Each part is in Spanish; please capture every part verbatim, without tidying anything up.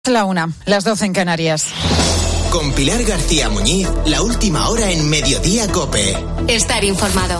La una, las doce en Canarias. Con Pilar García Muñiz, la última hora en Mediodía COPE. Estar informado.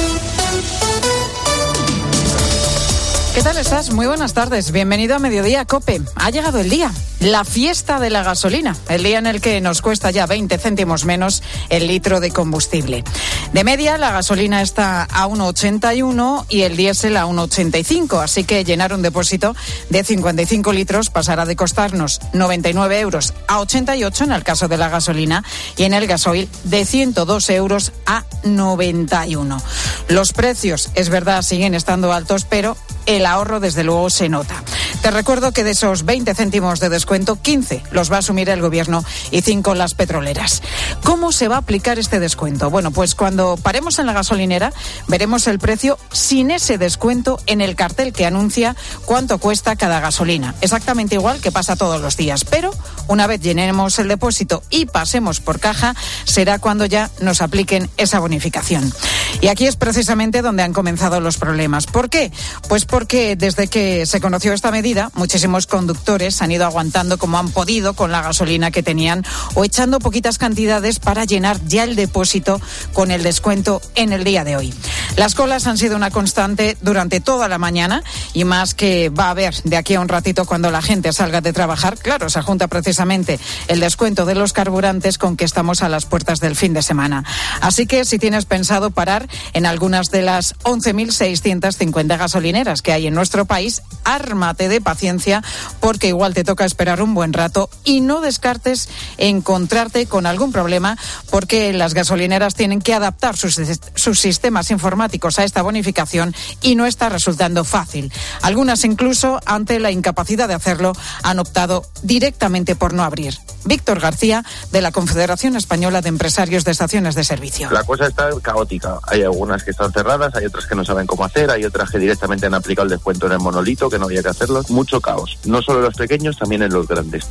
¿Qué tal estás? Muy buenas tardes. Bienvenido a Mediodía COPE. Ha llegado el día, la fiesta de la gasolina, el día en el que nos cuesta ya veinte céntimos menos el litro de combustible. De media, la gasolina está a uno ochenta y uno y el diésel a uno ochenta y cinco, así que llenar un depósito de cincuenta y cinco litros pasará de costarnos noventa y nueve euros a ochenta y ocho en el caso de la gasolina y en el gasoil de ciento dos euros a noventa y uno. Los precios, es verdad, siguen estando altos, pero el ahorro desde luego se nota. Te recuerdo que de esos veinte céntimos de descuento, quince los va a asumir el gobierno y cinco las petroleras. ¿Cómo se va a aplicar este descuento? Bueno, pues cuando paremos en la gasolinera veremos el precio sin ese descuento en el cartel que anuncia cuánto cuesta cada gasolina. Exactamente igual que pasa todos los días, pero una vez llenemos el depósito y pasemos por caja, será cuando ya nos apliquen esa bonificación. Y aquí es precisamente donde han comenzado los problemas. ¿Por qué? Pues porque desde que se conoció esta medida, muchísimos conductores han ido aguantando como han podido con la gasolina que tenían o echando poquitas cantidades para llenar ya el depósito con el descuento en el día de hoy. Las colas han sido una constante durante toda la mañana y más que va a haber de aquí a un ratito cuando la gente salga de trabajar. Claro, se junta precisamente el descuento de los carburantes con que estamos a las puertas del fin de semana. Así que si tienes pensado parar en algunas de las once mil seiscientas cincuenta gasolineras que hay en nuestro país, ármate de paciencia porque igual te toca esperar un buen rato y no descartes encontrarte con algún problema porque las gasolineras tienen que adaptar sus, sus sistemas informáticos a esta bonificación y no está resultando fácil. Algunas incluso, ante la incapacidad de hacerlo, han optado directamente por no abrir. Víctor García, de la Confederación Española de Empresarios de Estaciones de Servicio. La cosa está caótica. Hay algunas que están cerradas, hay otras que no saben cómo hacer, hay otras que directamente han aplicado el descuento en el monolito, que no había que hacerlo. Mucho caos. No solo en los pequeños, también en los grandes.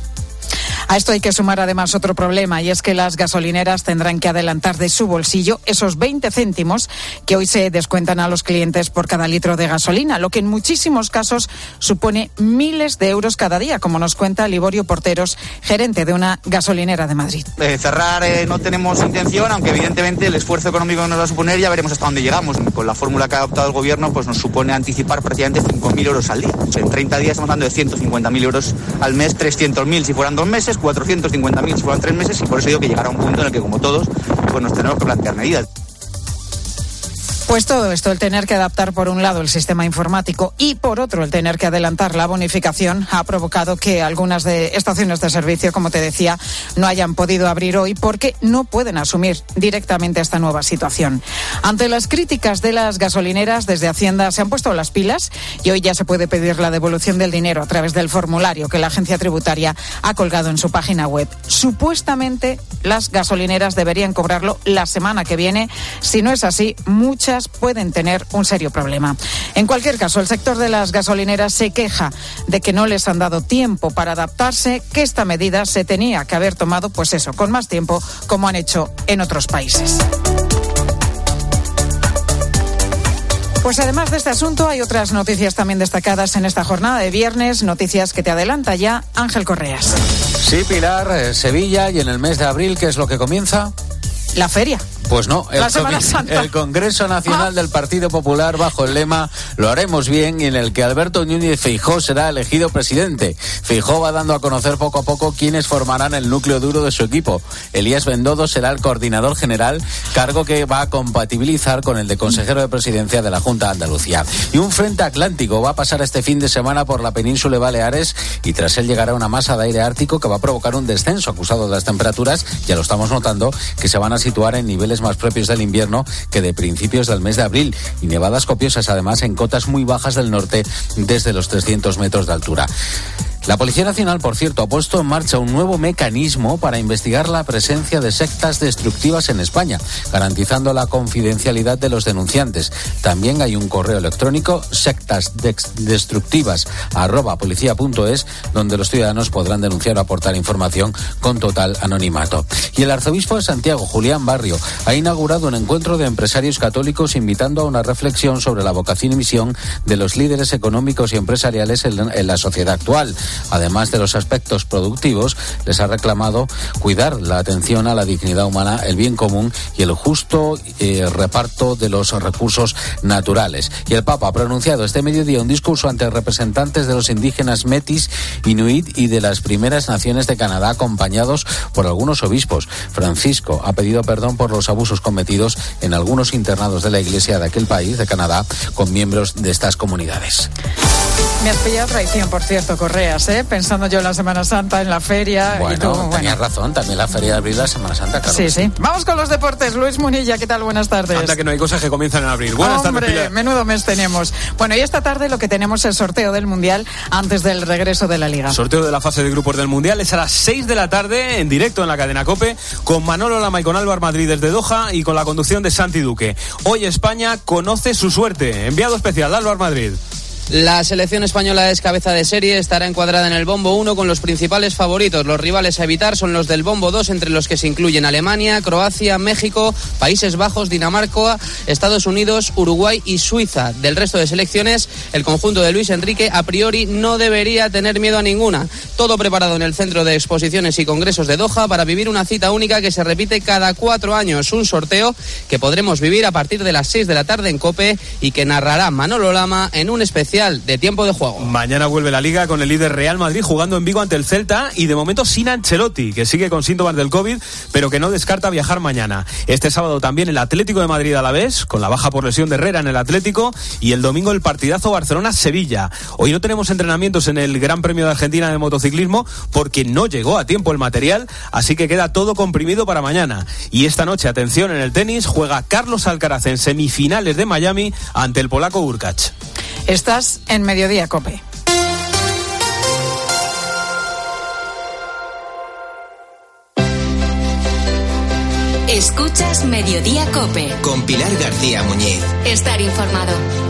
A esto hay que sumar además otro problema y es que las gasolineras tendrán que adelantar de su bolsillo esos veinte céntimos que hoy se descuentan a los clientes por cada litro de gasolina, lo que en muchísimos casos supone miles de euros cada día, como nos cuenta Liborio Porteros, gerente de una gasolinera de Madrid. Eh, cerrar eh, no tenemos intención, aunque evidentemente el esfuerzo económico que nos va a suponer ya veremos hasta dónde llegamos. Con la fórmula que ha adoptado el gobierno pues nos supone anticipar prácticamente cinco mil euros al día. O sea, en treinta días estamos hablando de ciento cincuenta mil euros al mes, trescientos mil si fueran dos meses, cuatrocientos cincuenta mil si fueran tres meses, y por eso digo que llegará un punto en el que, como todos, pues nos tenemos que plantear medidas. Pues todo esto, el tener que adaptar por un lado el sistema informático y por otro el tener que adelantar la bonificación, ha provocado que algunas de estaciones de servicio, como te decía, no hayan podido abrir hoy porque no pueden asumir directamente esta nueva situación. Ante las críticas de las gasolineras, desde Hacienda se han puesto las pilas y hoy ya se puede pedir la devolución del dinero a través del formulario que la agencia tributaria ha colgado en su página web. Supuestamente las gasolineras deberían cobrarlo la semana que viene. Si no es así, muchas pueden tener un serio problema. En cualquier caso, el sector de las gasolineras se queja de que no les han dado tiempo para adaptarse, que esta medida se tenía que haber tomado, pues eso, con más tiempo, como han hecho en otros países. Pues además de este asunto hay otras noticias también destacadas en esta jornada de viernes, noticias que te adelanta ya Ángel Correas. Sí, Pilar, eh, Sevilla, y en el mes de abril, ¿qué es lo que comienza? La feria. Pues no, el, la Semana Santa. el Congreso Nacional del Partido Popular bajo el lema "Lo haremos bien", y en el que Alberto Núñez Feijóo será elegido presidente. Feijóo va dando a conocer poco a poco quiénes formarán el núcleo duro de su equipo. Elías Bendodo será el coordinador general, cargo que va a compatibilizar con el de consejero de presidencia de la Junta de Andalucía. Y un frente atlántico va a pasar este fin de semana por la península de Baleares y tras él llegará una masa de aire ártico que va a provocar un descenso acusado de las temperaturas, ya lo estamos notando, que se van a situar en niveles más propios del invierno que de principios del mes de abril, y nevadas copiosas además en cotas muy bajas del norte desde los trescientos metros de altura. La Policía Nacional, por cierto, ha puesto en marcha un nuevo mecanismo para investigar la presencia de sectas destructivas en España, garantizando la confidencialidad de los denunciantes. También hay un correo electrónico, sectasdestructivas arroba policía punto es, donde los ciudadanos podrán denunciar o aportar información con total anonimato. Y el arzobispo de Santiago, Julián Barrio, ha inaugurado un encuentro de empresarios católicos invitando a una reflexión sobre la vocación y misión de los líderes económicos y empresariales en la sociedad actual. Además de los aspectos productivos, les ha reclamado cuidar la atención a la dignidad humana, el bien común y el justo eh, reparto de los recursos naturales. Y el Papa ha pronunciado este mediodía un discurso ante representantes de los indígenas Métis, Inuit y de las primeras naciones de Canadá, acompañados por algunos obispos. Francisco ha pedido perdón por los abusos cometidos en algunos internados de la Iglesia de aquel país, de Canadá, con miembros de estas comunidades. Me has pillado traición, por cierto, Correas, ¿eh? Pensando yo en la Semana Santa, en la feria. Bueno, y tú, bueno. tenías razón, también la feria de abril, la Semana Santa, claro. Sí, sí. Vamos con los deportes. Luis Munilla, ¿qué tal? Buenas tardes. Anda que no hay cosas que comienzan en abril. Buenas Hombre, tardes, Pilar. Menudo mes tenemos. Bueno, y esta tarde lo que tenemos es el sorteo del Mundial antes del regreso de la Liga. Sorteo de la fase de grupos del Mundial es a las seis de la tarde, en directo en la cadena COPE, con Manolo Lama y con Álvaro Madrid desde Doha y con la conducción de Santi Duque. Hoy España conoce su suerte. Enviado especial, Álvaro Madrid. La selección española es cabeza de serie, estará encuadrada en el bombo uno con los principales favoritos. Los rivales a evitar son los del bombo dos, entre los que se incluyen Alemania, Croacia, México, Países Bajos, Dinamarca, Estados Unidos, Uruguay y Suiza. Del resto de selecciones, el conjunto de Luis Enrique a priori no debería tener miedo a ninguna. Todo preparado en el Centro de Exposiciones y Congresos de Doha para vivir una cita única que se repite cada cuatro años. Un sorteo que podremos vivir a partir de las seis de la tarde en COPE y que narrará Manolo Lama en un especial de tiempo de juego. Mañana vuelve la Liga con el líder Real Madrid jugando en Vigo ante el Celta y de momento sin Ancelotti, que sigue con síntomas del COVID, pero que no descarta viajar mañana. Este sábado también el Atlético de Madrid Alavés, con la baja por lesión de Herrera en el Atlético, y el domingo el partidazo Barcelona-Sevilla. Hoy no tenemos entrenamientos en el Gran Premio de Argentina de motociclismo porque no llegó a tiempo el material, así que queda todo comprimido para mañana. Y esta noche, atención, en el tenis juega Carlos Alcaraz en semifinales de Miami ante el polaco Hurkacz. Estás en Mediodía COPE. Escuchas Mediodía COPE. Con Pilar García Muñiz. Estar informado.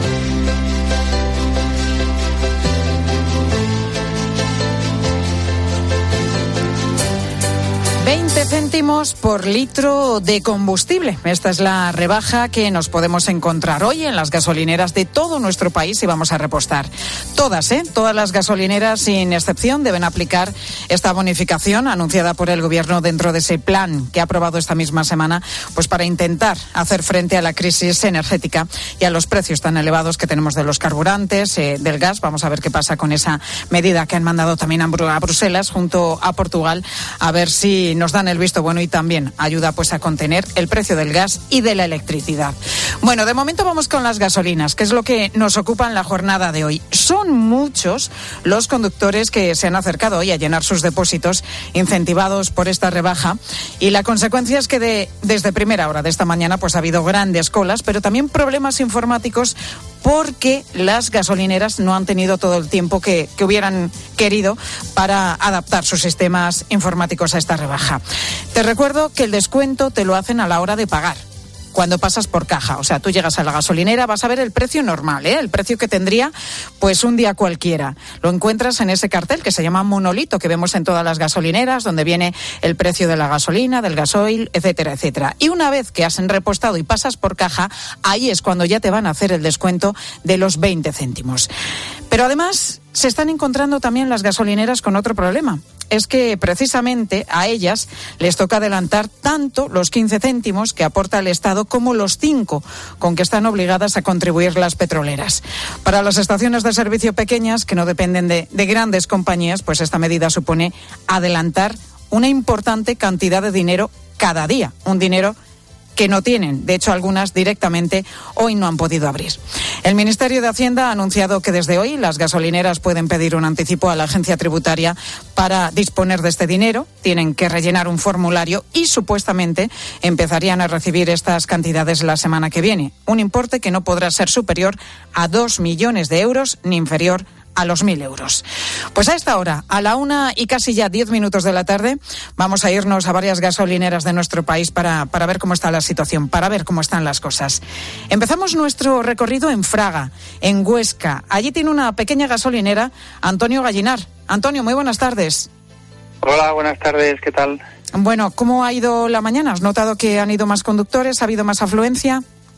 veinte céntimos por litro de combustible. Esta es la rebaja que nos podemos encontrar hoy en las gasolineras de todo nuestro país y vamos a repostar. Todas, ¿eh? Todas las gasolineras, sin excepción, deben aplicar esta bonificación anunciada por el Gobierno dentro de ese plan que ha aprobado esta misma semana, pues para intentar hacer frente a la crisis energética y a los precios tan elevados que tenemos de los carburantes, eh, del gas. Vamos a ver qué pasa con esa medida que han mandado también a Bruselas junto a Portugal, a ver si nos dan el visto bueno y también ayuda pues a contener el precio del gas y de la electricidad. Bueno, de momento vamos con las gasolinas, que es lo que nos ocupa en la jornada de hoy. Son muchos los conductores que se han acercado hoy a llenar sus depósitos incentivados por esta rebaja y la consecuencia es que de, desde primera hora de esta mañana pues ha habido grandes colas, pero también problemas informáticos porque las gasolineras no han tenido todo el tiempo que, que hubieran querido para adaptar sus sistemas informáticos a esta rebaja. Te recuerdo que el descuento te lo hacen a la hora de pagar, cuando pasas por caja. O sea, tú llegas a la gasolinera, vas a ver el precio normal, ¿eh? El precio que tendría pues un día cualquiera. Lo encuentras en ese cartel que se llama monolito, que vemos en todas las gasolineras, donde viene el precio de la gasolina, del gasoil, etcétera, etcétera. Y una vez que has repostado y pasas por caja, ahí es cuando ya te van a hacer el descuento de los veinte céntimos. Pero además se están encontrando también las gasolineras con otro problema. Es que precisamente a ellas les toca adelantar tanto los quince céntimos que aporta el Estado como los cinco con que están obligadas a contribuir las petroleras. Para las estaciones de servicio pequeñas, que no dependen de, de grandes compañías, pues esta medida supone adelantar una importante cantidad de dinero cada día, un dinero que no tienen. De hecho, algunas directamente hoy no han podido abrir. El Ministerio de Hacienda ha anunciado que desde hoy las gasolineras pueden pedir un anticipo a la agencia tributaria para disponer de este dinero. Tienen que rellenar un formulario y supuestamente empezarían a recibir estas cantidades la semana que viene. Un importe que no podrá ser superior a dos millones de euros ni inferior a los mil euros. Pues a esta hora, a la una y casi ya diez minutos de la tarde, vamos a irnos a varias gasolineras de nuestro país para, para ver cómo está la situación, para ver cómo están las cosas. Empezamos nuestro recorrido en Fraga, en Huesca. Allí tiene una pequeña gasolinera, Antonio Gallinar. Antonio, muy buenas tardes. Hola, buenas tardes, ¿qué tal? Bueno, ¿cómo ha ido la mañana? ¿Has notado que han ido más conductores? ¿Ha habido más afluencia?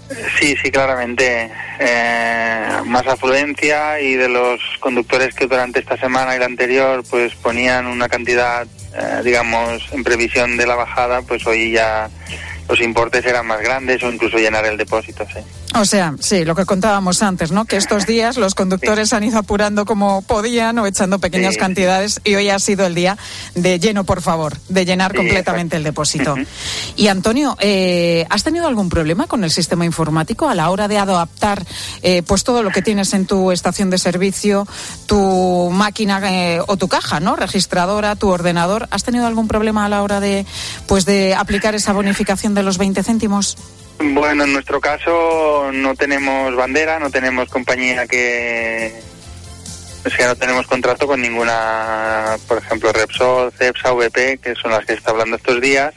Sí, sí, claramente. Eh, más afluencia, y de los conductores que durante esta semana y la anterior pues ponían una cantidad, eh, digamos, en previsión de la bajada, pues hoy ya los importes eran más grandes o incluso llenar el depósito, sí. O sea, sí, lo que contábamos antes, ¿no? Que estos días los conductores sí. han ido apurando como podían o echando pequeñas sí. cantidades, y hoy ha sido el día de lleno, por favor, de llenar sí, completamente exacto. el depósito. Uh-huh. Y Antonio, eh, ¿has tenido algún problema con el sistema informático a la hora de adaptar eh, pues todo lo que tienes en tu estación de servicio, tu máquina eh, o tu caja, ¿no? Registradora, tu ordenador. ¿Has tenido algún problema a la hora de pues de aplicar esa bonificación de los veinte céntimos? Bueno, en nuestro caso no tenemos bandera, no tenemos compañía que... O sea, no tenemos contrato con ninguna, por ejemplo, Repsol, Cepsa, V P, que son las que se está hablando estos días.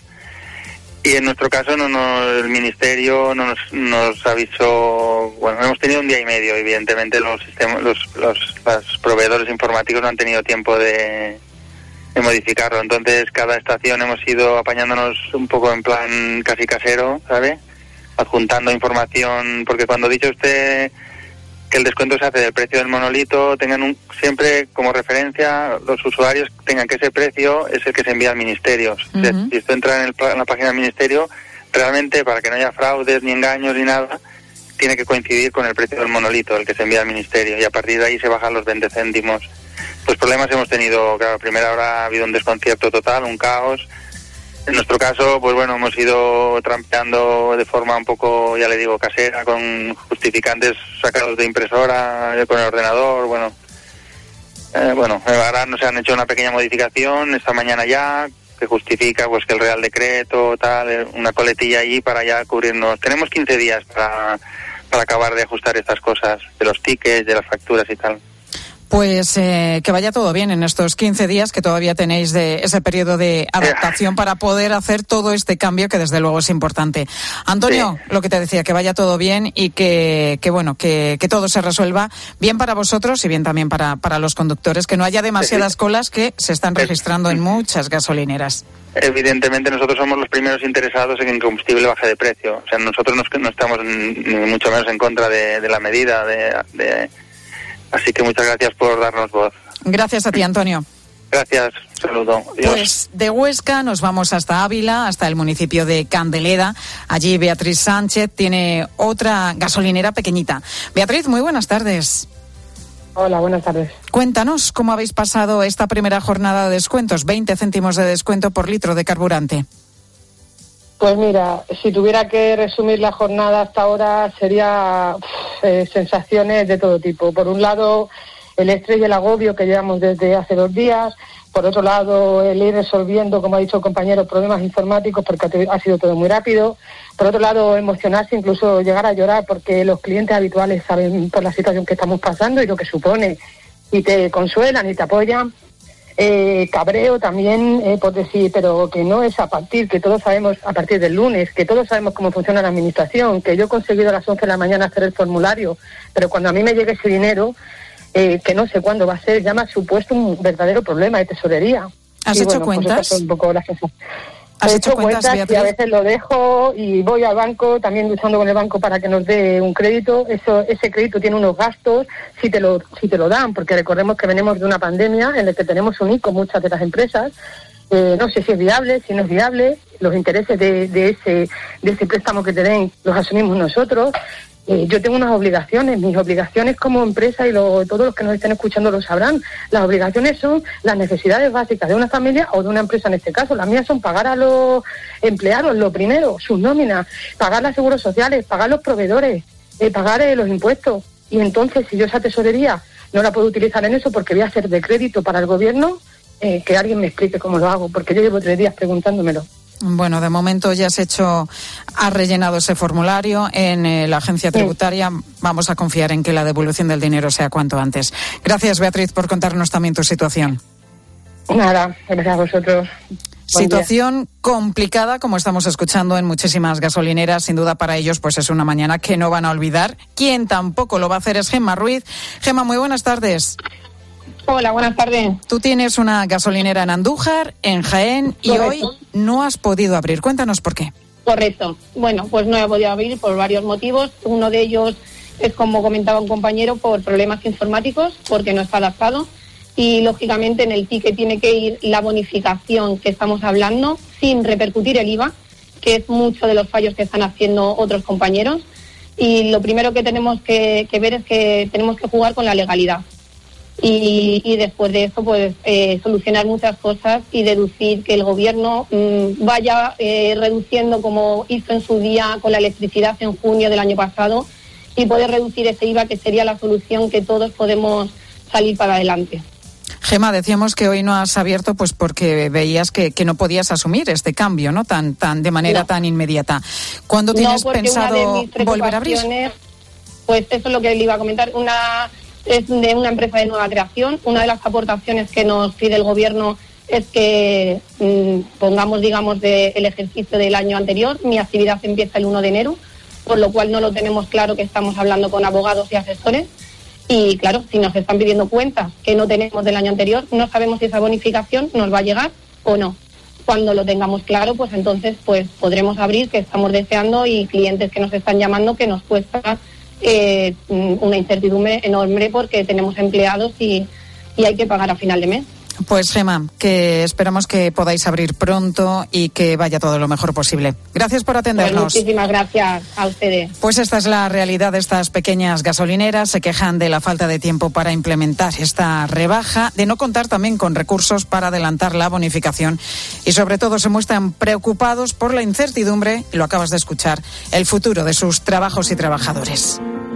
Y en nuestro caso no nos, el Ministerio no nos, nos avisó... Bueno, hemos tenido un día y medio, evidentemente los sistemas, los, los, los proveedores informáticos no han tenido tiempo de... de modificarlo. Entonces cada estación hemos ido apañándonos un poco en plan casi casero, ¿sabe? Adjuntando información, porque cuando ha dicho usted que el descuento se hace del precio del monolito, tengan un, siempre como referencia los usuarios tengan que ese precio es el que se envía al ministerio. Uh-huh. Si, si esto entra en, el, en la página del ministerio, realmente para que no haya fraudes ni engaños ni nada, tiene que coincidir con el precio del monolito, el que se envía al ministerio, y a partir de ahí se bajan los veinte céntimos. Pues problemas hemos tenido, claro, a primera hora ha habido un desconcierto total, un caos. En nuestro caso, pues bueno, hemos ido trampeando de forma un poco, ya le digo, casera, con justificantes sacados de impresora, con el ordenador, bueno. Eh, bueno, ahora nos han hecho una pequeña modificación esta mañana ya, que justifica pues que el Real Decreto, tal, una coletilla allí para ya cubrirnos. Tenemos quince días para, para acabar de ajustar estas cosas, de los tickets, de las facturas y tal. Pues eh, que vaya todo bien en estos quince días que todavía tenéis de ese periodo de adaptación para poder hacer todo este cambio que desde luego es importante. Antonio, sí. lo que te decía, que vaya todo bien y que, que bueno, que, que todo se resuelva bien para vosotros y bien también para, para los conductores, que no haya demasiadas sí. colas que se están registrando en muchas gasolineras. Evidentemente nosotros somos los primeros interesados en que el combustible baje de precio. O sea, nosotros no, no estamos ni mucho menos en contra de, de la medida de... de Así que muchas gracias por darnos voz. Gracias a ti, Antonio. Gracias, saludo. Adiós. Pues de Huesca nos vamos hasta Ávila, hasta el municipio de Candeleda. Allí Beatriz Sánchez tiene otra gasolinera pequeñita. Beatriz, muy buenas tardes. Hola, buenas tardes. Cuéntanos cómo habéis pasado esta primera jornada de descuentos, veinte céntimos de descuento por litro de carburante. Pues mira, si tuviera que resumir la jornada hasta ahora sería eh, sensaciones de todo tipo. Por un lado, el estrés y el agobio que llevamos desde hace dos días. Por otro lado, el ir resolviendo, como ha dicho el compañero, problemas informáticos porque ha sido todo muy rápido. Por otro lado, emocionarse, incluso llegar a llorar porque los clientes habituales saben por la situación que estamos pasando y lo que supone. Y te consuelan y te apoyan. Eh, cabreo también eh, por decir, pero que no es a partir, que todos sabemos a partir del lunes, que todos sabemos cómo funciona la administración, que yo he conseguido a las once de la mañana hacer el formulario, pero cuando a mí me llegue ese dinero, eh, que no sé cuándo va a ser, ya me ha supuesto un verdadero problema de tesorería. ¿Has y hecho bueno, cuentas? Pues un poco la ¿Has He hecho, hecho cuentas, cuentas y a veces lo dejo y voy al banco, también luchando con el banco para que nos dé un crédito. Eso, ese crédito tiene unos gastos, si te lo, si te lo dan, porque recordemos que venimos de una pandemia en la que tenemos un I C O muchas de las empresas. Eh, no sé si es viable, si no es viable, los intereses de, de ese, de ese préstamo que te den los asumimos nosotros. Eh, yo tengo unas obligaciones, mis obligaciones como empresa, y lo, todos los que nos estén escuchando lo sabrán, las obligaciones son las necesidades básicas de una familia o de una empresa en este caso. Las mías son pagar a los empleados, lo primero, sus nóminas, pagar los seguros sociales, pagar los proveedores, eh, pagar eh, los impuestos. Y entonces, si yo esa tesorería no la puedo utilizar en eso porque voy a hacer de crédito para el gobierno, eh, que alguien me explique cómo lo hago, porque yo llevo tres días preguntándomelo. Bueno, de momento ya has hecho, has rellenado ese formulario en eh, la agencia tributaria. Sí. Vamos a confiar en que la devolución del dinero sea cuanto antes. Gracias, Beatriz, por contarnos también tu situación. Nada, gracias a vosotros. Buen situación día. Complicada, como estamos escuchando en muchísimas gasolineras. Sin duda para ellos pues es una mañana que no van a olvidar. Quien tampoco lo va a hacer es Gemma Ruiz. Gemma, muy buenas tardes. Hola, buenas tardes. Tú tienes una gasolinera en Andújar, en Jaén, y Correcto. Hoy no has podido abrir. Cuéntanos por qué. Correcto. Bueno, pues no he podido abrir por varios motivos. Uno de ellos es, como comentaba un compañero, por problemas informáticos, porque no está adaptado. Y, lógicamente, en el ticket tiene que ir la bonificación que estamos hablando, sin repercutir el I V A, que es mucho de los fallos que están haciendo otros compañeros. Y lo primero que tenemos que, que ver es que tenemos que jugar con la legalidad. Y, y después de eso, pues eh, solucionar muchas cosas y deducir que el gobierno mmm, vaya eh, reduciendo, como hizo en su día con la electricidad en junio del año pasado, y poder reducir ese I V A, que sería la solución que todos podemos salir para adelante. Gema, decíamos que hoy no has abierto pues porque veías que, que no podías asumir este cambio, ¿no? Tan, tan de manera no. tan inmediata. ¿Cuándo tienes no, pensado volver a abrir? Pues eso es lo que le iba a comentar. Una es de una empresa de nueva creación. Una de las aportaciones que nos pide el gobierno es que mmm, pongamos, digamos, de el ejercicio del año anterior. Mi actividad empieza el uno de enero, por lo cual no lo tenemos claro, que estamos hablando con abogados y asesores. Y claro, si nos están pidiendo cuentas que no tenemos del año anterior, no sabemos si esa bonificación nos va a llegar o no. Cuando lo tengamos claro, pues entonces pues podremos abrir, que estamos deseando, y clientes que nos están llamando, que nos cuesta eh, una incertidumbre enorme porque tenemos empleados y, y hay que pagar a final de mes. Pues, Gema, que esperamos que podáis abrir pronto y que vaya todo lo mejor posible. Gracias por atendernos. Pues muchísimas gracias a ustedes. Pues esta es la realidad de estas pequeñas gasolineras. Se quejan de la falta de tiempo para implementar esta rebaja, de no contar también con recursos para adelantar la bonificación, y sobre todo se muestran preocupados por la incertidumbre, y lo acabas de escuchar, el futuro de sus trabajos y trabajadores.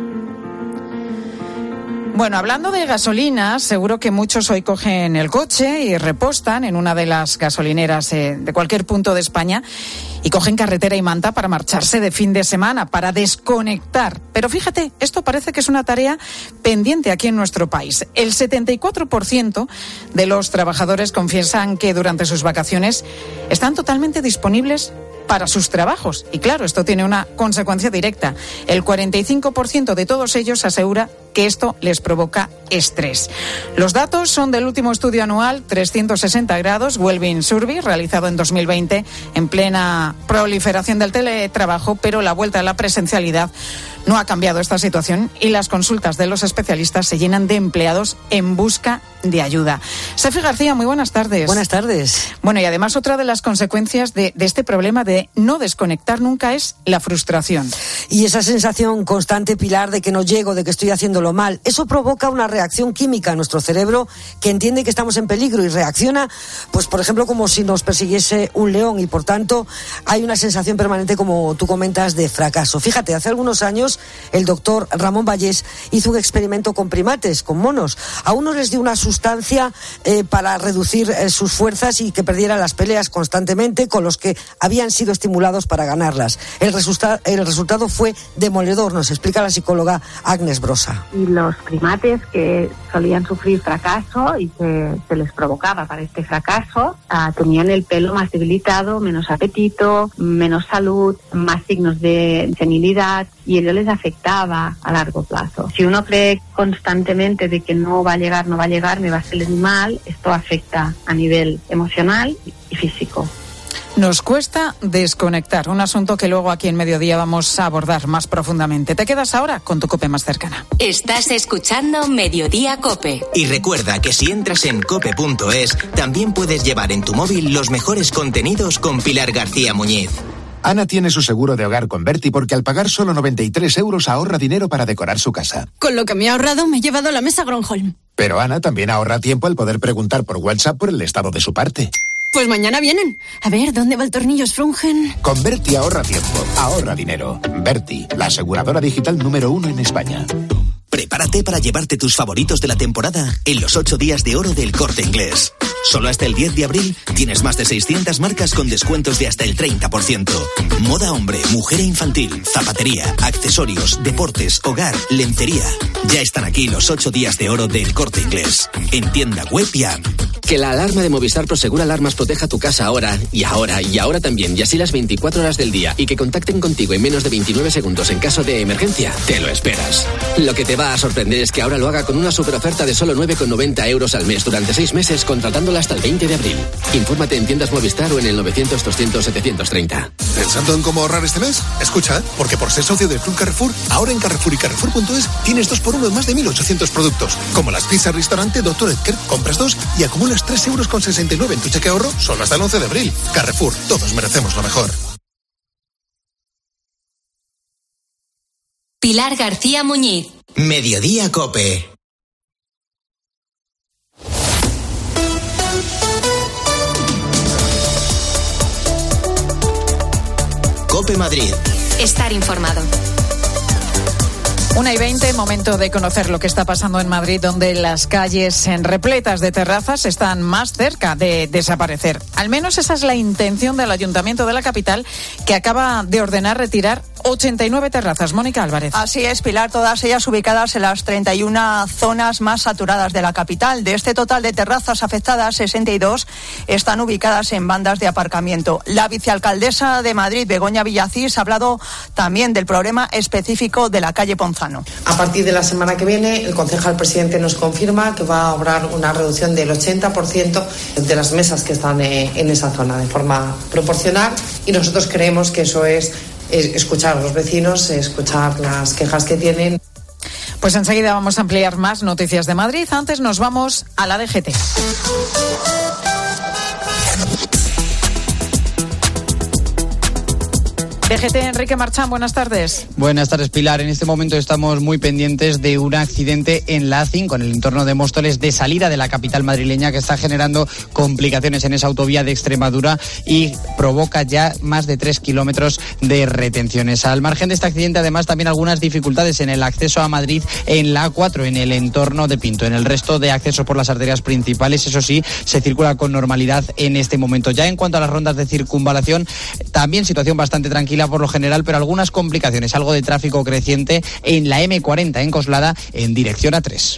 Bueno, hablando de gasolina, seguro que muchos hoy cogen el coche y repostan en una de las gasolineras eh, de cualquier punto de España, y cogen carretera y manta para marcharse de fin de semana, para desconectar. Pero fíjate, esto parece que es una tarea pendiente aquí en nuestro país. El setenta y cuatro por ciento de los trabajadores confiesan que durante sus vacaciones están totalmente disponibles para sus trabajos. Y claro, esto tiene una consecuencia directa. El cuarenta y cinco por ciento de todos ellos asegura que esto les provoca estrés. Los datos son del último estudio anual trescientos sesenta grados Wellbeing Survey, realizado en dos mil veinte, en plena proliferación del teletrabajo, pero la vuelta a la presencialidad no ha cambiado esta situación, y las consultas de los especialistas se llenan de empleados en busca de ayuda. Sefi García, muy buenas tardes. Buenas tardes. Bueno, y además otra de las consecuencias de, de este problema de no desconectar nunca es la frustración. Y esa sensación constante, Pilar, de que no llego, de que estoy haciéndolo mal, eso provoca una reacción química en nuestro cerebro que entiende que estamos en peligro y reacciona, pues por ejemplo, como si nos persiguiese un león, y por tanto hay una sensación permanente, como tú comentas, de fracaso. Fíjate, hace algunos años el doctor Ramón Vallés hizo un experimento con primates, con monos. A unos les dio una sustancia eh, para reducir eh, sus fuerzas y que perdieran las peleas constantemente con los que habían sido estimulados para ganarlas. El, resulta- el resultado fue demoledor, nos explica la psicóloga Agnes Brosa. Y los primates que solían sufrir fracaso y que se les provocaba para este fracaso, uh, tenían el pelo más debilitado, menos apetito, menos salud, más signos de senilidad, y ello les afectaba a largo plazo. Si uno cree constantemente de que no va a llegar, no va a llegar, me va a salir mal, esto afecta a nivel emocional y físico. Nos cuesta desconectar, un asunto que luego aquí en Mediodía vamos a abordar más profundamente. Te quedas ahora con tu COPE más cercana. Estás escuchando Mediodía COPE. Y recuerda que si entras en cope punto es, también puedes llevar en tu móvil los mejores contenidos con Pilar García Muñiz. Ana tiene su seguro de hogar con Berti porque al pagar solo noventa y tres euros ahorra dinero para decorar su casa. Con lo que me he ahorrado me he llevado la mesa Gronholm. Pero Ana también ahorra tiempo al poder preguntar por WhatsApp por el estado de su parte. Pues mañana vienen. A ver, ¿dónde va el tornillo Sprungen? Con Berti ahorra tiempo, ahorra dinero. Berti, la aseguradora digital número uno en España. Prepárate para llevarte tus favoritos de la temporada en los ocho días de oro del Corte Inglés. Solo hasta el diez de abril tienes más de seiscientas marcas con descuentos de hasta el treinta por ciento. Moda hombre, mujer e infantil, zapatería, accesorios, deportes, hogar, lencería. Ya están aquí los ocho días de oro del Corte Inglés. En tienda web y app. Que la alarma de Movistar Prosegur Alarmas proteja tu casa ahora, y ahora, y ahora también, y así las veinticuatro horas del día, y que contacten contigo en menos de veintinueve segundos en caso de emergencia, te lo esperas. Lo que te va a sorprender es que ahora lo haga con una superoferta de solo nueve con noventa euros al mes durante seis meses, contratándola hasta el veinte de abril. Infórmate en tiendas Movistar o en el novecientos doscientos setecientos treinta. ¿Pensando en cómo ahorrar este mes? Escucha, porque por ser socio del Club Carrefour, ahora en Carrefour y Carrefour punto es tienes dos por uno en más de mil ochocientos productos, como las pizzas restaurante Doctor Edgar, compras dos y acumulas tres euros con sesenta y nueve en tu cheque ahorro solo hasta el once de abril. Carrefour, todos merecemos lo mejor. Pilar García Muñiz. Mediodía Cope. Cope Madrid. Estar informado. Una y veinte, momento de conocer lo que está pasando en Madrid, donde las calles en repletas de terrazas están más cerca de desaparecer. Al menos esa es la intención del Ayuntamiento de la capital, que acaba de ordenar retirar ochenta y nueve terrazas. Mónica Álvarez. Así es, Pilar, todas ellas ubicadas en las treinta y una zonas más saturadas de la capital. De este total de terrazas afectadas, sesenta y dos están ubicadas en bandas de aparcamiento. La vicealcaldesa de Madrid, Begoña Villacís, ha hablado también del problema específico de la calle Ponzano. A partir de la semana que viene, el concejal presidente nos confirma que va a haber una reducción del ochenta por ciento de las mesas que están en esa zona de forma proporcional, y nosotros creemos que eso es escuchar a los vecinos, escuchar las quejas que tienen. Pues enseguida vamos a ampliar más noticias de Madrid. Antes nos vamos a la D G T. D G T, Enrique Marchán, buenas tardes. Buenas tardes, Pilar. En este momento estamos muy pendientes de un accidente en la A cinco, en el entorno de Móstoles, de salida de la capital madrileña, que está generando complicaciones en esa autovía de Extremadura y provoca ya más de tres kilómetros de retenciones. Al margen de este accidente, además, también algunas dificultades en el acceso a Madrid en la A cuatro, en el entorno de Pinto. En el resto de accesos por las arterias principales, eso sí, se circula con normalidad en este momento. Ya en cuanto a las rondas de circunvalación, también situación bastante tranquila por lo general, pero algunas complicaciones, algo de tráfico creciente en la eme cuarenta en Coslada en dirección A tres.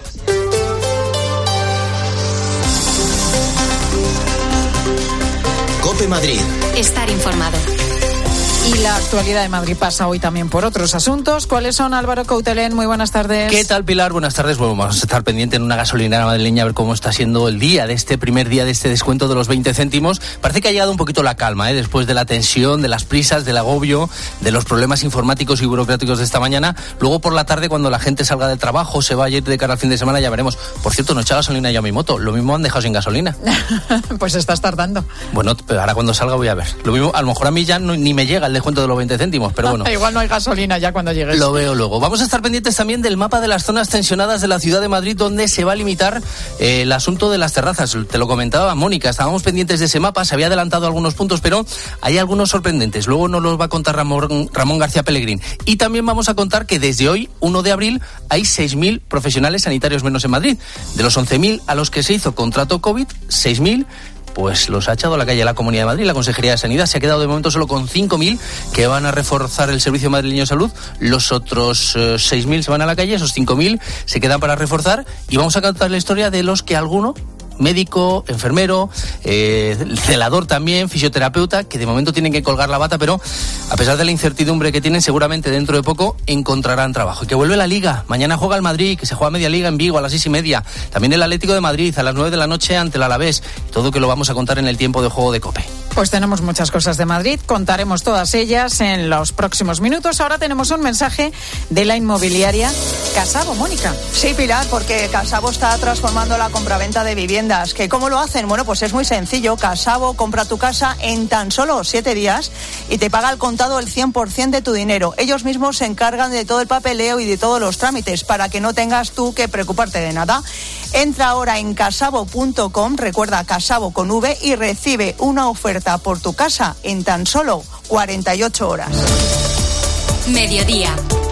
Cope Madrid. Estar informado. Y la actualidad de Madrid pasa hoy también por otros asuntos. ¿Cuáles son, Álvaro Coutelén? Muy buenas tardes. ¿Qué tal, Pilar? Buenas tardes. Bueno, vamos a estar pendientes en una gasolinera madrileña a ver cómo está siendo el día de este primer día de este descuento de los veinte céntimos. Parece que ha llegado un poquito la calma, ¿eh? Después de la tensión, de las prisas, del agobio, de los problemas informáticos y burocráticos de esta mañana. Luego por la tarde, cuando la gente salga del trabajo, se vaya a ir de cara al fin de semana, ya veremos. Por cierto, no he echado gasolina yo a mi moto. Lo mismo han dejado sin gasolina. Pues estás tardando. Bueno, pero ahora cuando salga voy a ver. Lo mismo, a lo mejor a mí ya no, ni me llega el descuento de los veinte céntimos. Pero bueno. Igual no hay gasolina ya cuando llegues. Lo veo luego. Vamos a estar pendientes también del mapa de las zonas tensionadas de la ciudad de Madrid, donde se va a limitar eh, el asunto de las terrazas. Te lo comentaba Mónica, estábamos pendientes de ese mapa, se había adelantado algunos puntos, pero hay algunos sorprendentes. Luego nos los va a contar Ramón, Ramón García Pellegrín. Y también vamos a contar que desde hoy, uno de abril, hay seis mil profesionales sanitarios menos en Madrid. De los once mil a los que se hizo contrato COVID, seis mil pues los ha echado a la calle la Comunidad de Madrid. La Consejería de Sanidad se ha quedado de momento solo con cinco mil que van a reforzar el Servicio Madrileño de Salud. Los otros eh, seis mil se van a la calle, esos cinco mil se quedan para reforzar, y vamos a contar la historia de los que alguno, médico, enfermero, eh, celador también, fisioterapeuta, que de momento tienen que colgar la bata, pero a pesar de la incertidumbre que tienen, seguramente dentro de poco encontrarán trabajo. Y que vuelve la Liga. Mañana juega el Madrid, que se juega media Liga en Vigo a las seis y media. También el Atlético de Madrid a las nueve de la noche ante el Alavés. Todo que lo vamos a contar en el tiempo de juego de COPE. Pues tenemos muchas cosas de Madrid, contaremos todas ellas en los próximos minutos. Ahora tenemos un mensaje de la inmobiliaria Casabo, Mónica. Sí, Pilar, porque Casabo está transformando la compraventa de viviendas. ¿Que cómo lo hacen? Bueno, pues es muy sencillo. Casabo compra tu casa en tan solo siete días y te paga al contado el cien por ciento de tu dinero. Ellos mismos se encargan de todo el papeleo y de todos los trámites para que no tengas tú que preocuparte de nada. Entra ahora en casabo punto com, recuerda Casabo con V, y recibe una oferta por tu casa en tan solo cuarenta y ocho horas. Mediodía.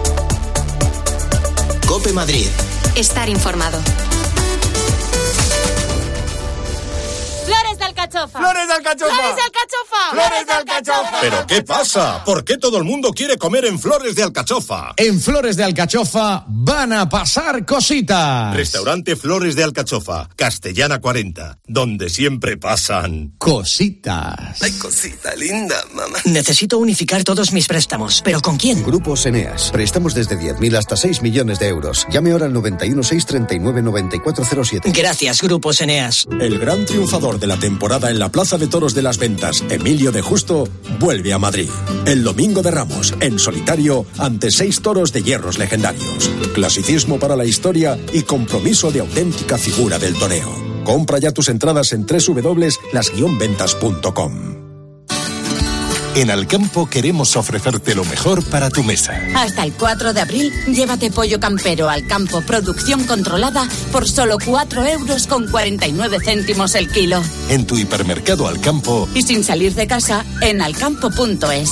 Cope Madrid. Estar informado. Flores de Alcalá alcachofa. ¡Flores de alcachofa! ¡Flores de alcachofa! ¡Flores de alcachofa! ¿Pero qué pasa? ¿Por qué todo el mundo quiere comer en Flores de Alcachofa? En Flores de Alcachofa van a pasar cositas. Restaurante Flores de Alcachofa, Castellana cuarenta, donde siempre pasan cositas. Ay, cosita linda, mamá. Necesito unificar todos mis préstamos, ¿pero con quién? Grupos Eneas. Préstamos desde diez mil hasta seis millones de euros. Llame ahora al noventa y uno, seiscientos treinta y nueve, noventa y cuatro cero siete. Gracias, Grupos Eneas. El gran triunfador de la temporada en la Plaza de Toros de las Ventas, Emilio de Justo, vuelve a Madrid. El domingo de Ramos, en solitario, ante seis toros de hierros legendarios. Clasicismo para la historia y compromiso de auténtica figura del toreo. Compra ya tus entradas en doble u doble u doble u punto las guion ventas punto com. En Alcampo queremos ofrecerte lo mejor para tu mesa. Hasta el cuatro de abril, llévate pollo campero Alcampo Producción Controlada por solo cuatro euros con cuarenta y nueve céntimos el kilo. En tu hipermercado Alcampo. Y sin salir de casa, en alcampo punto es.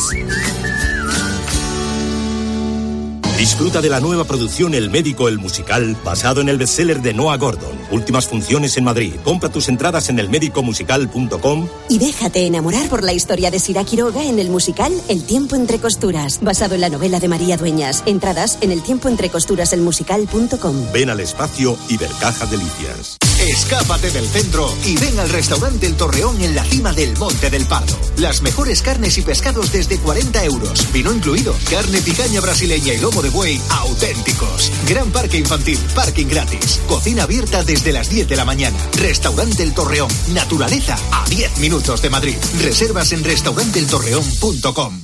Disfruta de la nueva producción El Médico, el musical, basado en el bestseller de Noah Gordon. Últimas funciones en Madrid. Compra tus entradas en el médico musical punto com. Y déjate enamorar por la historia de Sira Quiroga en el musical El tiempo entre costuras, basado en la novela de María Dueñas. Entradas en el tiempo entre costuras el musical punto com. Ven al espacio Ibercaja Delicias. Escápate del centro y ven al restaurante El Torreón en la cima del Monte del Pardo. Las mejores carnes y pescados desde cuarenta euros. Vino incluido. Carne picaña brasileña y lomo de buey auténticos. Gran parque infantil, parking gratis. Cocina abierta desde las diez de la mañana. Restaurante El Torreón. Naturaleza a diez minutos de Madrid. Reservas en restaurante el torreón punto com.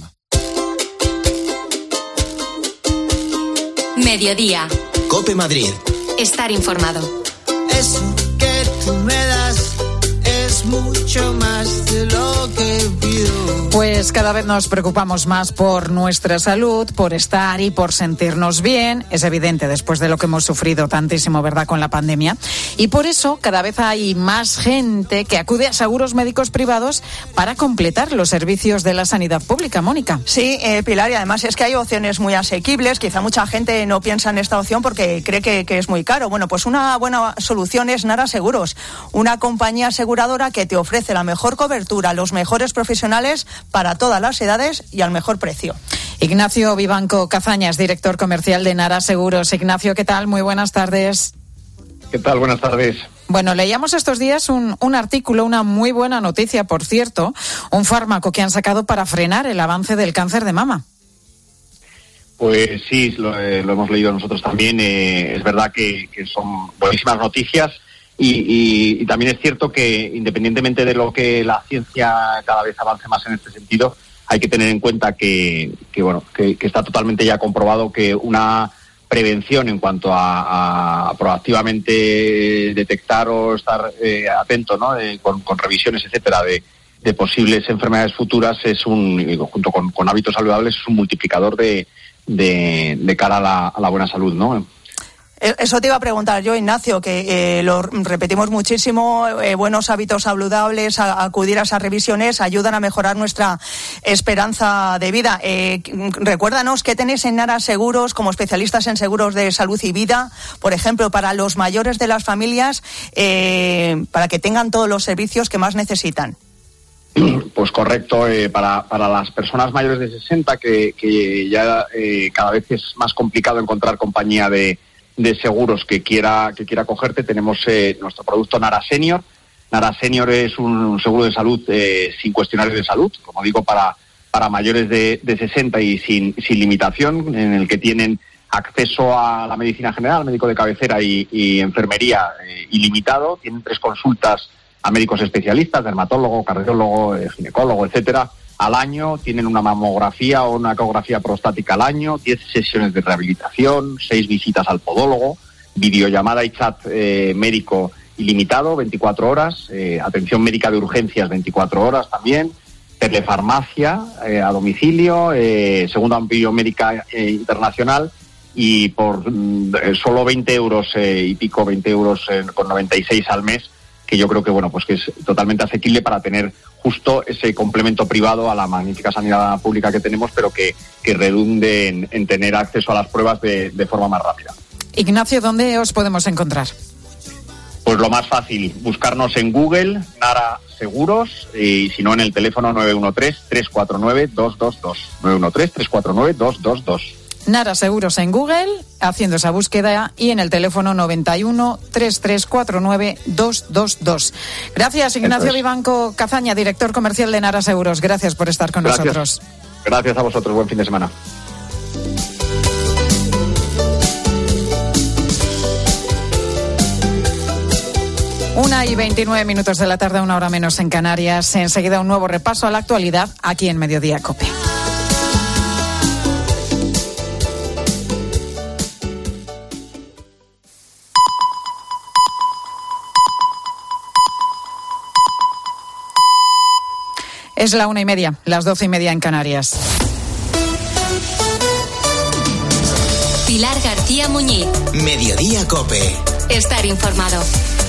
Mediodía. COPE Madrid. Estar informado. Eso que tú me das es mucho más de lo que pido. Pues cada vez nos preocupamos más por nuestra salud, por estar y por sentirnos bien. Es evidente después de lo que hemos sufrido tantísimo, ¿verdad?, con la pandemia. Y por eso cada vez hay más gente que acude a seguros médicos privados para completar los servicios de la sanidad pública. Mónica. Sí, eh, Pilar, y además es que hay opciones muy asequibles. Quizá mucha gente no piensa en esta opción porque cree que, que es muy caro. Bueno, pues una buena solución es Nara Seguros, una compañía aseguradora que te ofrece la mejor cobertura, los mejores profesionales para todas las edades y al mejor precio. Ignacio Vivanco Cazañas, director comercial de Nara Seguros. Ignacio, ¿qué tal? Muy buenas tardes. ¿Qué tal? Buenas tardes. Bueno, leíamos estos días un, un artículo, una muy buena noticia, por cierto, un fármaco que han sacado para frenar el avance del cáncer de mama. Pues sí, lo, eh, lo hemos leído nosotros también. Eh, es verdad que, que son buenísimas noticias. Y, y, y también es cierto que, independientemente de lo que la ciencia cada vez avance más en este sentido, hay que tener en cuenta que, que bueno, que, que está totalmente ya comprobado que una prevención en cuanto a, a proactivamente detectar o estar eh, atento, ¿no?, eh, con, con revisiones, etcétera, de, de posibles enfermedades futuras es un, junto con, con hábitos saludables, es un multiplicador de, de, de cara a la, a la buena salud, ¿no? Eso te iba a preguntar yo, Ignacio, que eh, lo repetimos muchísimo, eh, buenos hábitos saludables, a, a acudir a esas revisiones, ayudan a mejorar nuestra esperanza de vida. Eh, recuérdanos qué tenéis en Nara Seguros como especialistas en seguros de salud y vida, por ejemplo, para los mayores de las familias, eh, para que tengan todos los servicios que más necesitan. Pues correcto, eh, para, para las personas mayores de sesenta, que, que ya eh, cada vez es más complicado encontrar compañía de de seguros que quiera que quiera cogerte, tenemos eh, nuestro producto Nara Senior. Nara Senior es un seguro de salud eh, sin cuestionarios de salud, como digo, para para mayores de, de sesenta y sin, sin limitación, en el que tienen acceso a la medicina general, médico de cabecera y, y enfermería eh, ilimitado. Tienen tres consultas a médicos especialistas, dermatólogo, cardiólogo, eh, ginecólogo, etcétera, al año. Tienen una mamografía o una ecografía prostática al año, diez sesiones de rehabilitación, seis visitas al podólogo, videollamada y chat eh, médico ilimitado, veinticuatro horas, eh, atención médica de urgencias, veinticuatro horas también, telefarmacia eh, a domicilio, eh, segunda amplia médica eh, internacional, y por mm, solo veinte euros eh, y pico, veinte euros eh, con noventa y seis al mes, que yo creo que bueno, pues que es totalmente asequible para tener justo ese complemento privado a la magnífica sanidad pública que tenemos, pero que, que redunde en, en tener acceso a las pruebas de, de forma más rápida. Ignacio, ¿dónde os podemos encontrar? Pues lo más fácil, buscarnos en Google, Nara Seguros, y si no en el teléfono nueve uno tres, tres cuatro nueve, dos dos dos. nueve uno tres, tres cuatro nueve, dos dos dos. Nara Seguros en Google, haciendo esa búsqueda, y en el teléfono noventa y uno, treinta y tres cuarenta y nueve, doscientos veintidós. Gracias, Ignacio es. Vivanco Cazaña, director comercial de Nara Seguros. Gracias por estar con Gracias. nosotros. Gracias a vosotros. Buen fin de semana. Una y veintinueve minutos de la tarde, una hora menos en Canarias. Enseguida un nuevo repaso a la actualidad aquí en Mediodía COPE. Es la una y media, las doce y media en Canarias. Pilar García Muñiz. Mediodía COPE. Estar informado.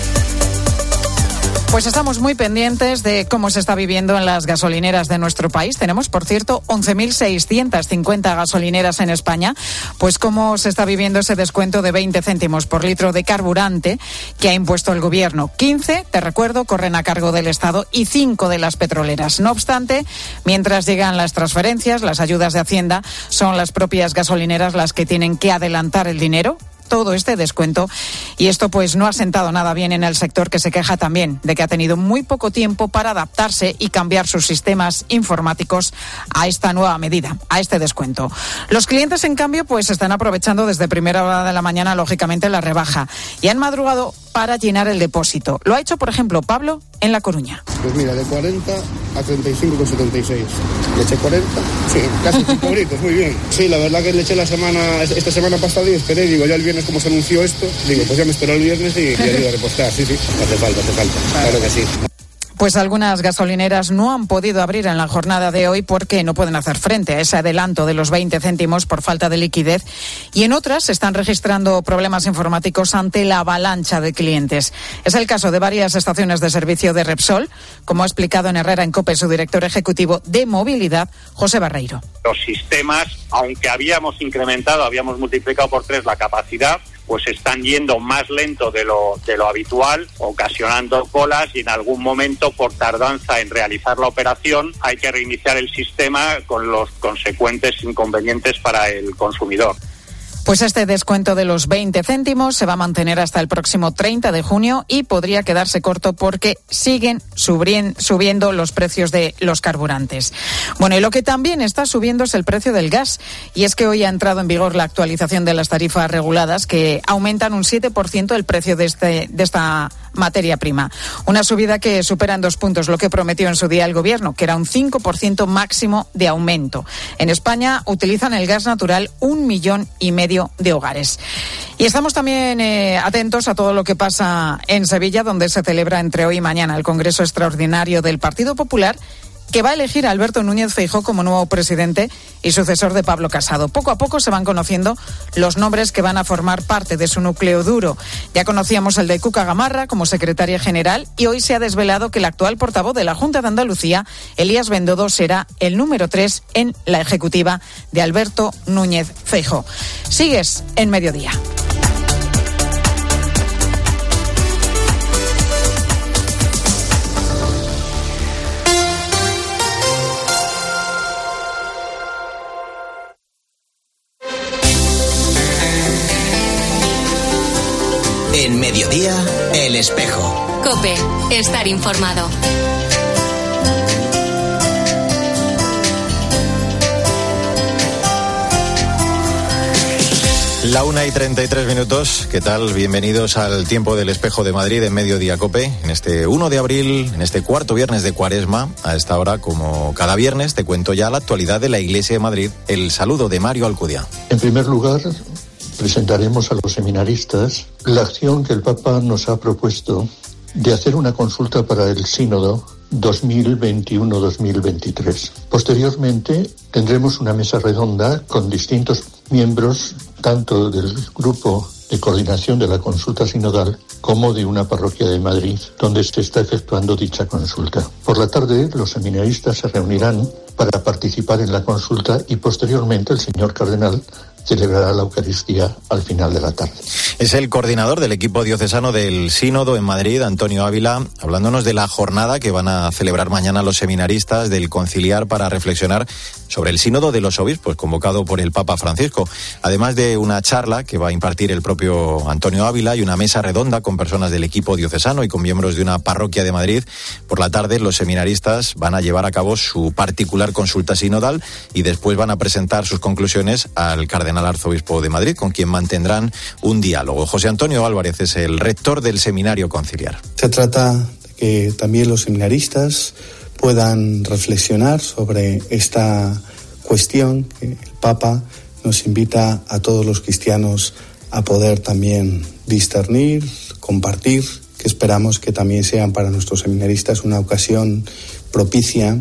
Pues estamos muy pendientes de cómo se está viviendo en las gasolineras de nuestro país. Tenemos, por cierto, once mil seiscientas cincuenta gasolineras en España. Pues cómo se está viviendo ese descuento de veinte céntimos por litro de carburante que ha impuesto el gobierno. quince, te recuerdo, corren a cargo del Estado y cinco de las petroleras. No obstante, mientras llegan las transferencias, las ayudas de Hacienda, son las propias gasolineras las que tienen que adelantar el dinero. Todo este descuento, y esto pues no ha sentado nada bien en el sector, que se queja también de que ha tenido muy poco tiempo para adaptarse y cambiar sus sistemas informáticos a esta nueva medida, a este descuento. Los clientes, en cambio, pues están aprovechando desde primera hora de la mañana, lógicamente, la rebaja, y han madrugado para llenar el depósito. Lo ha hecho, por ejemplo, Pablo en La Coruña. Pues mira, de cuarenta a treinta y cinco con setenta y seis. Le eché cuarenta, sí, casi cinco euritos, muy bien. Sí, la verdad que le eché la semana, esta semana pasada y esperé, digo, ya el viernes como se anunció esto, digo, pues ya me espero el viernes y ya ayudo a repostar. Sí, sí, hace falta, hace falta, claro que sí. Pues algunas gasolineras no han podido abrir en la jornada de hoy porque no pueden hacer frente a ese adelanto de los veinte céntimos por falta de liquidez, y en otras se están registrando problemas informáticos ante la avalancha de clientes. Es el caso de varias estaciones de servicio de Repsol, como ha explicado en Herrera en COPE su director ejecutivo de movilidad, José Barreiro. Los sistemas, aunque habíamos incrementado, habíamos multiplicado por tres la capacidad, pues están yendo más lento de lo, de lo habitual, ocasionando colas, y en algún momento, por tardanza en realizar la operación, hay que reiniciar el sistema con los consecuentes inconvenientes para el consumidor. Pues este descuento de los veinte céntimos se va a mantener hasta el próximo treinta de junio y podría quedarse corto porque siguen subiendo los precios de los carburantes. Bueno, y lo que también está subiendo es el precio del gas, y es que hoy ha entrado en vigor la actualización de las tarifas reguladas, que aumentan un siete por ciento el precio de, este, de esta materia prima. Una subida que supera en dos puntos lo que prometió en su día el gobierno, que era un cinco por ciento máximo de aumento. En España utilizan el gas natural un millón y medio de hogares. Y estamos también eh, atentos a todo lo que pasa en Sevilla, donde se celebra entre hoy y mañana el Congreso Extraordinario del Partido Popular, que va a elegir a Alberto Núñez Feijóo como nuevo presidente y sucesor de Pablo Casado. Poco a poco se van conociendo los nombres que van a formar parte de su núcleo duro. Ya conocíamos el de Cuca Gamarra como secretaria general, y hoy se ha desvelado que el actual portavoz de la Junta de Andalucía, Elías Bendodo, será el número tres en la ejecutiva de Alberto Núñez Feijóo. Sigues en Mediodía. En Mediodía, El Espejo. COPE, estar informado. La una y treinta y tres minutos. ¿Qué tal? Bienvenidos al Tiempo del Espejo de Madrid en Mediodía COPE. En este uno de abril, en este cuarto viernes de Cuaresma, a esta hora, como cada viernes, te cuento ya la actualidad de la Iglesia de Madrid. El saludo de Mario Alcudia. En primer lugar, presentaremos a los seminaristas la acción que el Papa nos ha propuesto de hacer una consulta para el Sínodo dos mil veintiuno dos mil veintitrés. Posteriormente tendremos una mesa redonda con distintos miembros, tanto del grupo de coordinación de la consulta sinodal como de una parroquia de Madrid, donde se está efectuando dicha consulta. Por la tarde, los seminaristas se reunirán para participar en la consulta y posteriormente el señor cardenal celebrará la Eucaristía al final de la tarde. Es el coordinador del equipo diocesano del Sínodo en Madrid, Antonio Ávila, hablándonos de la jornada que van a celebrar mañana los seminaristas del Conciliar para reflexionar sobre el Sínodo de los Obispos, convocado por el Papa Francisco. Además de una charla que va a impartir el propio Antonio Ávila y una mesa redonda con personas del equipo diocesano y con miembros de una parroquia de Madrid, por la tarde los seminaristas van a llevar a cabo su particular consulta sinodal y después van a presentar sus conclusiones al cardenal arzobispo de Madrid, con quien mantendrán un diálogo. José Antonio Álvarez es el rector del Seminario Conciliar. Se trata de que también los seminaristas puedan reflexionar sobre esta cuestión que el Papa nos invita a todos los cristianos a poder también discernir, compartir, que esperamos que también sean para nuestros seminaristas una ocasión propicia